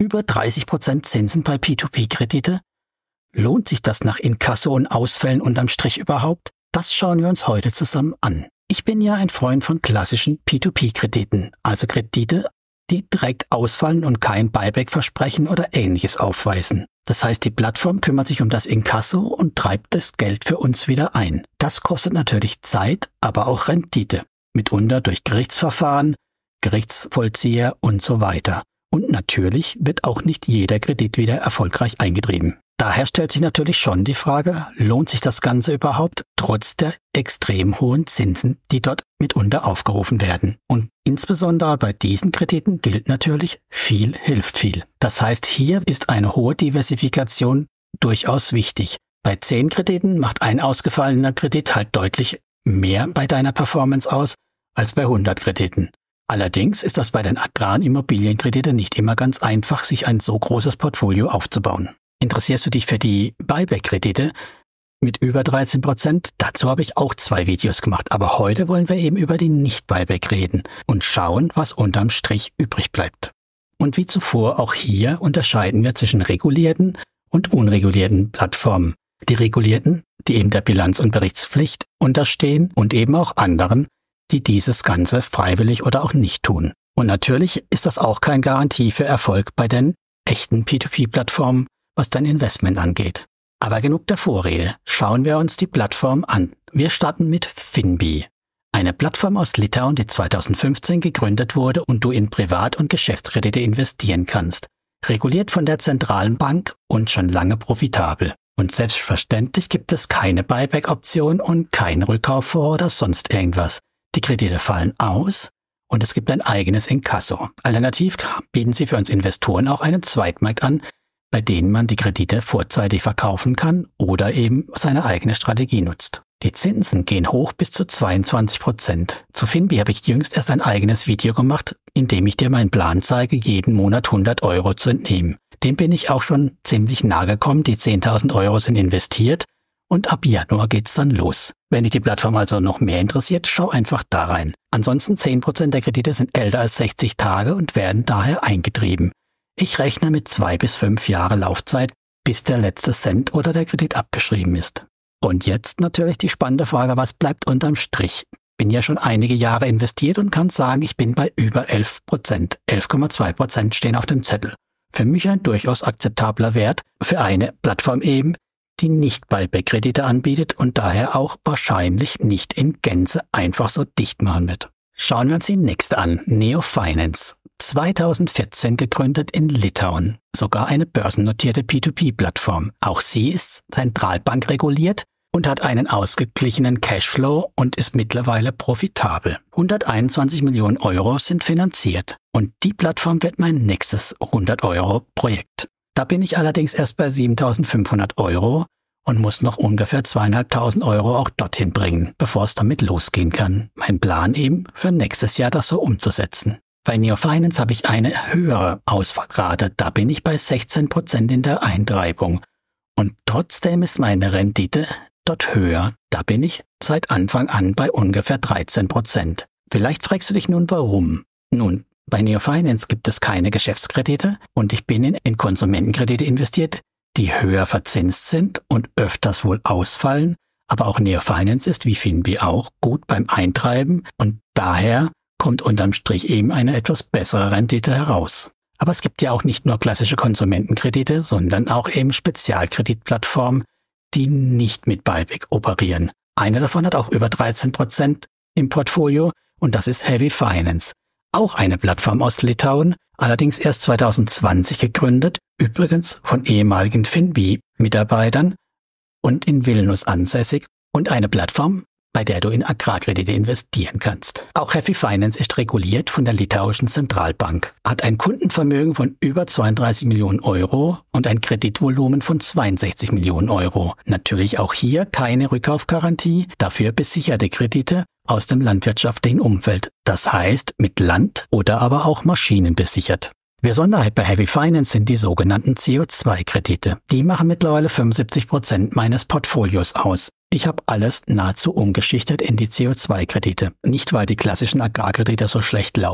Über 30% Zinsen bei P2P-Kredite? Lohnt sich das nach Inkasso und Ausfällen unterm Strich überhaupt? Das schauen wir uns heute zusammen an. Ich bin ja ein Freund von klassischen P2P-Krediten, also Kredite, die direkt ausfallen und kein Buyback versprechen oder Ähnliches aufweisen. Das heißt, die Plattform kümmert sich um das Inkasso und treibt das Geld für uns wieder ein. Das kostet natürlich Zeit, aber auch Rendite. Mitunter durch Gerichtsverfahren, Gerichtsvollzieher und so weiter. Und natürlich wird auch nicht jeder Kredit wieder erfolgreich eingetrieben. Daher stellt sich natürlich schon die Frage, lohnt sich das Ganze überhaupt, trotz der extrem hohen Zinsen, die dort mitunter aufgerufen werden. Und insbesondere bei diesen Krediten gilt natürlich, viel hilft viel. Das heißt, hier ist eine hohe Diversifikation durchaus wichtig. Bei 10 Krediten macht ein ausgefallener Kredit halt deutlich mehr bei deiner Performance aus, als bei 100 Krediten. Allerdings ist das bei den agraren Immobilienkrediten nicht immer ganz einfach, sich ein so großes Portfolio aufzubauen. Interessierst du dich für die Buyback-Kredite mit über 13%? Dazu habe ich auch 2 Videos gemacht, aber heute wollen wir eben über die Nicht-Buyback reden und schauen, was unterm Strich übrig bleibt. Und wie zuvor, auch hier unterscheiden wir zwischen regulierten und unregulierten Plattformen. Die regulierten, die eben der Bilanz- und Berichtspflicht unterstehen und eben auch anderen, die dieses Ganze freiwillig oder auch nicht tun. Und natürlich ist das auch keine Garantie für Erfolg bei den echten P2P-Plattformen, was dein Investment angeht. Aber genug der Vorrede. Schauen wir uns die Plattform an. Wir starten mit Finbi. Eine Plattform aus Litauen, die 2015 gegründet wurde und du in Privat- und Geschäftskredite investieren kannst. Reguliert von der zentralen Bank und schon lange profitabel. Und selbstverständlich gibt es keine Buyback-Option und kein Rückkauf vor oder sonst irgendwas. Die Kredite fallen aus und es gibt ein eigenes Inkasso. Alternativ bieten sie für uns Investoren auch einen Zweitmarkt an, bei denen man die Kredite vorzeitig verkaufen kann oder eben seine eigene Strategie nutzt. Die Zinsen gehen hoch bis zu 22%. Zu Finbi habe ich jüngst erst ein eigenes Video gemacht, in dem ich dir meinen Plan zeige, jeden Monat 100 Euro zu entnehmen. Dem bin ich auch schon ziemlich nahe gekommen, die 10.000 Euro sind investiert und ab Januar geht's dann los. Wenn dich die Plattform also noch mehr interessiert, schau einfach da rein. Ansonsten 10% der Kredite sind älter als 60 Tage und werden daher eingetrieben. Ich rechne mit 2 bis 5 Jahre Laufzeit, bis der letzte Cent oder der Kredit abgeschrieben ist. Und jetzt natürlich die spannende Frage, was bleibt unterm Strich? Bin ja schon einige Jahre investiert und kann sagen, ich bin bei über 11%. 11,2% stehen auf dem Zettel. Für mich ein durchaus akzeptabler Wert für eine Plattform eben, die nicht Buyback-Kredite anbietet und daher auch wahrscheinlich nicht in Gänze einfach so dicht machen wird. Schauen wir uns die nächste an, Neo Finance. 2014 gegründet in Litauen, sogar eine börsennotierte P2P-Plattform. Auch sie ist zentralbankreguliert und hat einen ausgeglichenen Cashflow und ist mittlerweile profitabel. 121 Millionen Euro sind finanziert und die Plattform wird mein nächstes 100-Euro-Projekt. Da bin ich allerdings erst bei 7.500 Euro und muss noch ungefähr 2.500 Euro auch dorthin bringen, bevor es damit losgehen kann. Mein Plan eben für nächstes Jahr das so umzusetzen. Bei Neo Finance habe ich eine höhere Ausfallrate, da bin ich bei 16% in der Eintreibung. Und trotzdem ist meine Rendite dort höher, da bin ich seit Anfang an bei ungefähr 13%. Vielleicht fragst du dich nun, warum? Nun, bei Neo Finance gibt es keine Geschäftskredite und ich bin in Konsumentenkredite investiert, die höher verzinst sind und öfters wohl ausfallen, aber auch Neo Finance ist wie Finbi auch gut beim Eintreiben und daher kommt unterm Strich eben eine etwas bessere Rendite heraus. Aber es gibt ja auch nicht nur klassische Konsumentenkredite, sondern auch eben Spezialkreditplattformen, die nicht mit Buyback operieren. Eine davon hat auch über 13% im Portfolio und das ist Heavy Finance. Auch eine Plattform aus Litauen, allerdings erst 2020 gegründet, übrigens von ehemaligen Finbi-Mitarbeitern und in Vilnius ansässig und eine Plattform, bei der du in Agrarkredite investieren kannst. Auch Heavy Finance ist reguliert von der litauischen Zentralbank, hat ein Kundenvermögen von über 32 Millionen Euro und ein Kreditvolumen von 62 Millionen Euro. Natürlich auch hier keine Rückkaufgarantie, dafür besicherte Kredite aus dem landwirtschaftlichen Umfeld. Das heißt mit Land oder aber auch Maschinen besichert. Besonderheit bei Heavy Finance sind die sogenannten CO2-Kredite. Die machen mittlerweile 75% meines Portfolios aus. Ich habe alles nahezu umgeschichtet in die CO2-Kredite. Nicht, weil die klassischen Agrarkredite so schlecht laufen,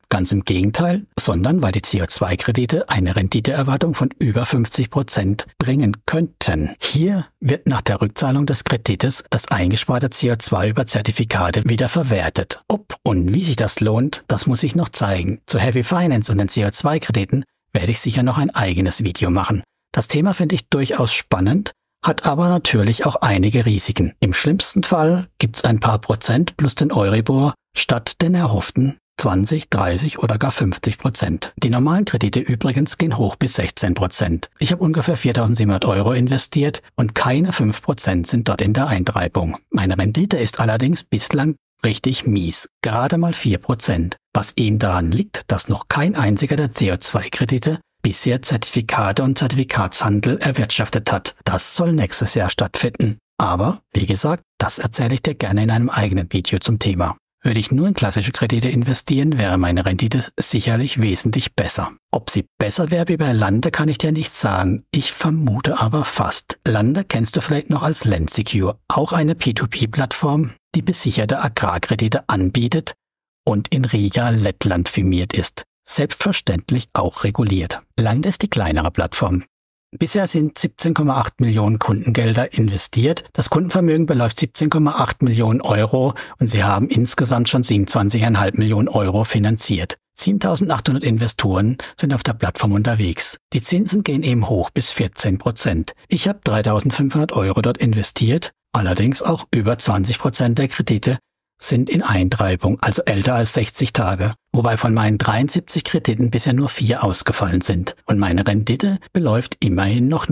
Ganz im Gegenteil, sondern weil die CO2-Kredite eine Renditeerwartung von über 50% bringen könnten. Hier wird nach der Rückzahlung des Kredites das eingesparte CO2 über Zertifikate wieder verwertet. Ob und wie sich das lohnt, das muss ich noch zeigen. Zu Heavy Finance und den CO2-Krediten werde ich sicher noch ein eigenes Video machen. Das Thema finde ich durchaus spannend, hat aber natürlich auch einige Risiken. Im schlimmsten Fall gibt's ein paar Prozent plus den Euribor statt den erhofften 20, 30 oder gar 50%. Die normalen Kredite übrigens gehen hoch bis 16%. Ich habe ungefähr 4.700 € investiert und keine 5% sind dort in der Eintreibung. Meine Rendite ist allerdings bislang richtig mies, gerade mal 4%, was eben daran liegt, dass noch kein einziger der CO2-Kredite bisher Zertifikate und Zertifikatshandel erwirtschaftet hat. Das soll nächstes Jahr stattfinden. Aber, wie gesagt, das erzähle ich dir gerne in einem eigenen Video zum Thema. Würde ich nur in klassische Kredite investieren, wäre meine Rendite sicherlich wesentlich besser. Ob sie besser wäre wie bei Lande, kann ich dir nicht sagen. Ich vermute aber fast. Lande kennst du vielleicht noch als Lendsecure, auch eine P2P-Plattform, die besicherte Agrarkredite anbietet und in Riga, Lettland firmiert ist. Selbstverständlich auch reguliert. Lande ist die kleinere Plattform. Bisher sind 17,8 Millionen Kundengelder investiert. Das Kundenvermögen beläuft 17,8 Millionen € und sie haben insgesamt schon 27,5 Millionen € finanziert. 7.800 Investoren sind auf der Plattform unterwegs. Die Zinsen gehen eben hoch bis 14%. Ich habe 3.500 € dort investiert, allerdings auch über 20% der Kredite sind in Eintreibung, also älter als 60 Tage, wobei von meinen 73 Krediten bisher nur 4 ausgefallen sind. Und meine Rendite beläuft immerhin noch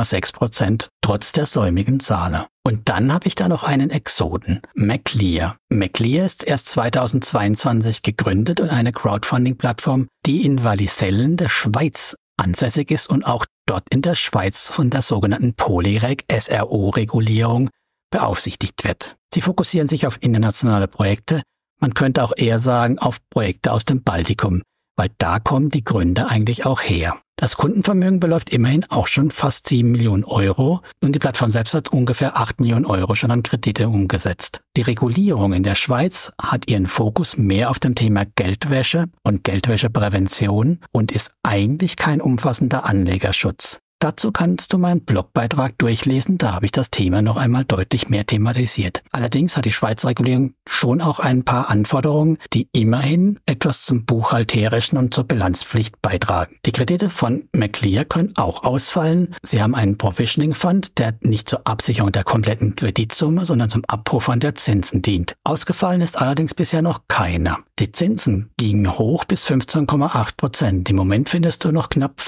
9,6%, trotz der säumigen Zahler. Und dann habe ich da noch einen Exoten, Maclear. Maclear ist erst 2022 gegründet und eine Crowdfunding-Plattform, die in Wallisellen der Schweiz ansässig ist und auch dort in der Schweiz von der sogenannten Polyreg SRO-Regulierung beaufsichtigt wird. Sie fokussieren sich auf internationale Projekte, man könnte auch eher sagen auf Projekte aus dem Baltikum, weil da kommen die Gründer eigentlich auch her. Das Kundenvermögen beläuft immerhin auch schon fast 7 Millionen € und die Plattform selbst hat ungefähr 8 Millionen € schon an Kredite umgesetzt. Die Regulierung in der Schweiz hat ihren Fokus mehr auf dem Thema Geldwäsche und Geldwäscheprävention und ist eigentlich kein umfassender Anlegerschutz. Dazu kannst du meinen Blogbeitrag durchlesen, da habe ich das Thema noch einmal deutlich mehr thematisiert. Allerdings hat die Schweizer Regulierung schon auch ein paar Anforderungen, die immerhin etwas zum Buchhalterischen und zur Bilanzpflicht beitragen. Die Kredite von Maclear können auch ausfallen. Sie haben einen Provisioning Fund, der nicht zur Absicherung der kompletten Kreditsumme, sondern zum Abpuffern der Zinsen dient. Ausgefallen ist allerdings bisher noch keiner. Die Zinsen gingen hoch bis 15,8%. Im Moment findest du noch knapp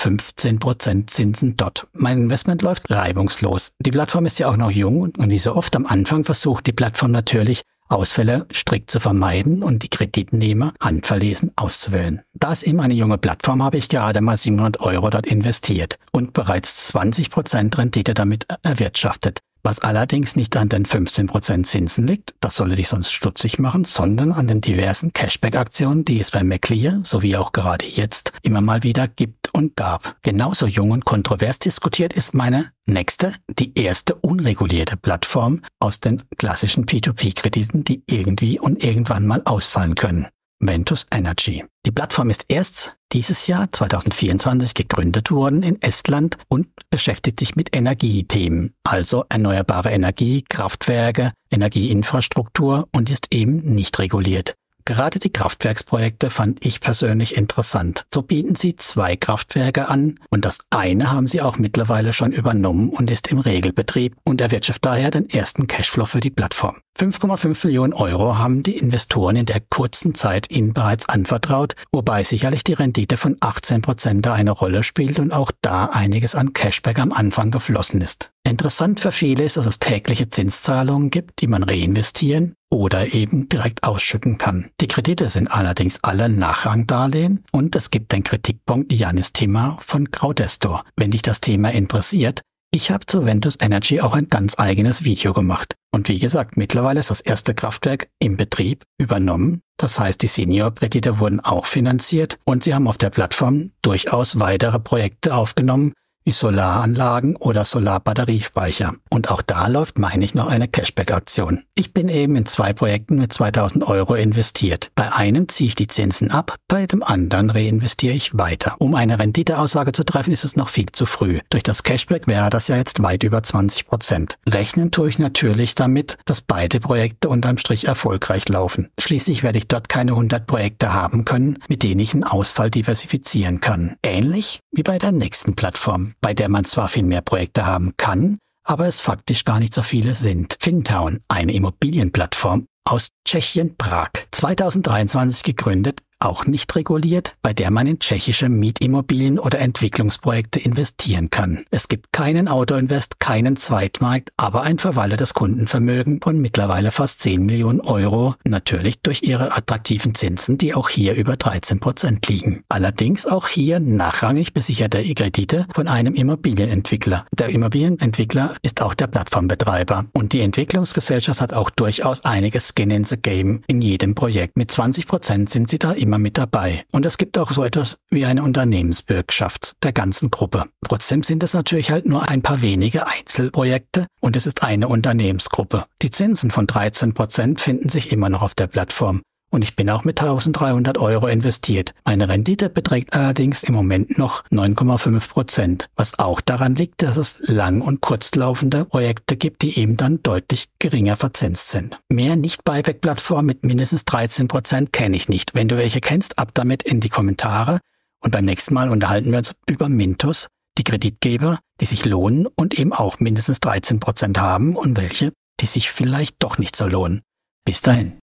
15% Zinsen dort. Mein Investment läuft reibungslos. Die Plattform ist ja auch noch jung und wie so oft am Anfang versucht die Plattform natürlich, Ausfälle strikt zu vermeiden und die Kreditnehmer handverlesen auszuwählen. Da es eben eine junge Plattform, habe ich gerade mal 700 € dort investiert und bereits 20% Rendite damit erwirtschaftet. Was allerdings nicht an den 15% Zinsen liegt, das solle dich sonst stutzig machen, sondern an den diversen Cashback-Aktionen, die es bei Maclear, sowie auch gerade jetzt, immer mal wieder gibt und gab. Genauso jung und kontrovers diskutiert ist meine nächste, die erste unregulierte Plattform aus den klassischen P2P-Krediten, die irgendwie und irgendwann mal ausfallen können. Ventus Energy. Die Plattform ist erst dieses Jahr 2024 gegründet worden in Estland und beschäftigt sich mit Energiethemen, also erneuerbare Energie, Kraftwerke, Energieinfrastruktur und ist eben nicht reguliert. Gerade die Kraftwerksprojekte fand ich persönlich interessant. So bieten sie 2 Kraftwerke an und das eine haben sie auch mittlerweile schon übernommen und ist im Regelbetrieb und erwirtschaftet daher den ersten Cashflow für die Plattform. 5,5 Millionen € haben die Investoren in der kurzen Zeit ihnen bereits anvertraut, wobei sicherlich die Rendite von 18% da eine Rolle spielt und auch da einiges an Cashback am Anfang geflossen ist. Interessant für viele ist, dass es tägliche Zinszahlungen gibt, die man reinvestieren oder eben direkt ausschütten kann. Die Kredite sind allerdings alle Nachrangdarlehen und es gibt den Kritikpunkt Yannis Timmer von Crowdestor. Wenn dich das Thema interessiert, ich habe zu Ventus Energy auch ein ganz eigenes Video gemacht. Und wie gesagt, mittlerweile ist das erste Kraftwerk im Betrieb übernommen. Das heißt, die Senior-Kredite wurden auch finanziert und sie haben auf der Plattform durchaus weitere Projekte aufgenommen, wie Solaranlagen oder Solarbatteriespeicher. Und auch da läuft, meine ich, noch eine Cashback-Aktion. Ich bin eben in 2 Projekten mit 2000 Euro investiert. Bei einem ziehe ich die Zinsen ab, bei dem anderen reinvestiere ich weiter. Um eine Renditeaussage zu treffen, ist es noch viel zu früh. Durch das Cashback wäre das ja jetzt weit über 20%. Rechnen tue ich natürlich damit, dass beide Projekte unterm Strich erfolgreich laufen. Schließlich werde ich dort keine 100 Projekte haben können, mit denen ich einen Ausfall diversifizieren kann. Ähnlich wie bei der nächsten Plattform, bei der man zwar viel mehr Projekte haben kann, aber es faktisch gar nicht so viele sind. Fintown, eine Immobilienplattform aus Tschechien, Prag. 2023 gegründet, auch nicht reguliert, bei der man in tschechische Mietimmobilien oder Entwicklungsprojekte investieren kann. Es gibt keinen Autoinvest, keinen Zweitmarkt, aber ein verwaltetes Kundenvermögen von mittlerweile fast 10 Millionen Euro, natürlich durch ihre attraktiven Zinsen, die auch hier über 13% liegen. Allerdings auch hier nachrangig besicherte Kredite von einem Immobilienentwickler. Der Immobilienentwickler ist auch der Plattformbetreiber und die Entwicklungsgesellschaft hat auch durchaus einiges Skin in the Game in jedem Projekt. Mit 20% sind sie da immer mit dabei. Und es gibt auch so etwas wie eine Unternehmensbürgschaft der ganzen Gruppe. Trotzdem sind es natürlich halt nur ein paar wenige Einzelprojekte und es ist eine Unternehmensgruppe. Die Zinsen von 13% finden sich immer noch auf der Plattform. Und ich bin auch mit 1300 Euro investiert. Meine Rendite beträgt allerdings im Moment noch 9,5%, was auch daran liegt, dass es lang- und kurzlaufende Projekte gibt, die eben dann deutlich geringer verzinst sind. Mehr Nicht-Buyback-Plattformen mit mindestens 13% kenne ich nicht. Wenn du welche kennst, ab damit in die Kommentare. Und beim nächsten Mal unterhalten wir uns über Mintos, die Kreditgeber, die sich lohnen und eben auch mindestens 13% haben und welche, die sich vielleicht doch nicht so lohnen. Bis dahin.